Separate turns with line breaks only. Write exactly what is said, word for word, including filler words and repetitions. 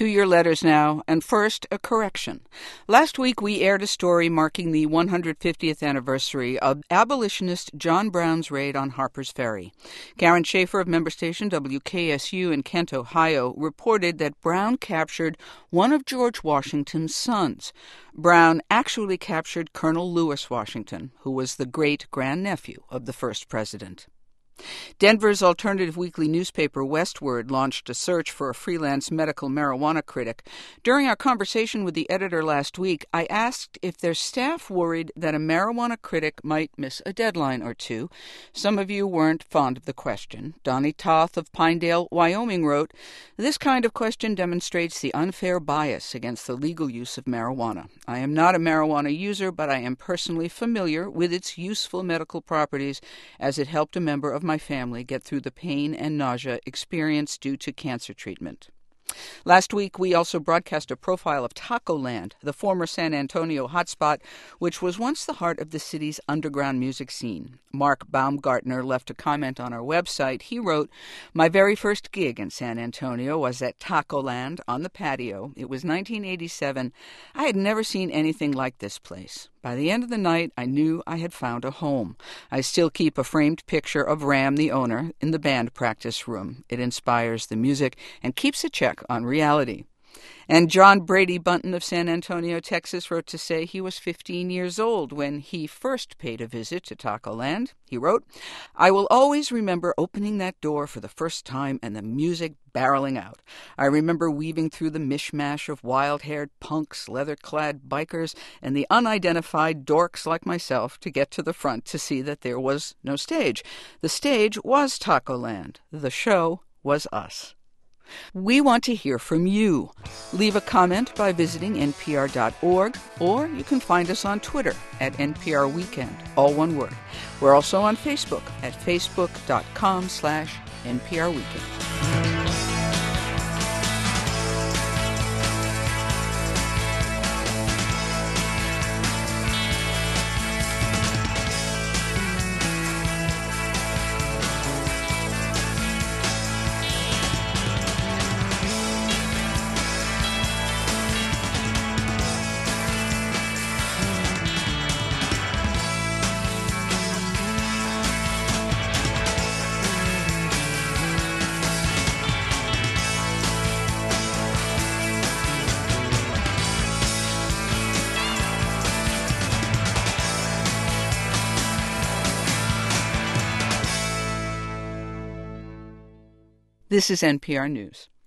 To your letters now, and first, a correction. Last week we aired a story marking the one hundred fiftieth anniversary of abolitionist John Brown's raid on Harper's Ferry. Karen Schaefer of member station W K S U in Kent, Ohio, reported that Brown captured one of George Washington's sons. Brown actually captured Colonel Lewis Washington, who was the great-grandnephew of the first president. Denver's alternative weekly newspaper Westword launched a search for a freelance medical marijuana critic. During our conversation with the editor last week, I asked if their staff worried that a marijuana critic might miss a deadline or two. Some of you weren't fond of the question. Donnie Toth of Pinedale, Wyoming wrote, "This kind of question demonstrates the unfair bias against the legal use of marijuana. I am not a marijuana user, but I am personally familiar with its useful medical properties as it helped a member of my family get through the pain and nausea experienced due to cancer treatment." Last week, we also broadcast a profile of Taco Land, the former San Antonio hotspot, which was once the heart of the city's underground music scene. Mark Baumgartner left a comment on our website. He wrote, "My very first gig in San Antonio was at Taco Land on the patio. It was nineteen eighty-seven. I had never seen anything like this place. By the end of the night, I knew I had found a home. I still keep a framed picture of Ram, the owner, in the band practice room. It inspires the music and keeps a check on reality." And John Brady Bunton of San Antonio, Texas, wrote to say he was fifteen years old when he first paid a visit to Taco Land. He wrote, "I will always remember opening that door for the first time and the music barreling out. I remember weaving through the mishmash of wild-haired punks, leather-clad bikers, and the unidentified dorks like myself to get to the front to see that there was no stage. The stage was Taco Land. The show was us." We want to hear from you. Leave a comment by visiting N P R dot org, or you can find us on Twitter at N P R Weekend, all one word. We're also on Facebook at facebook.com slash NPR Weekend. This is N P R News.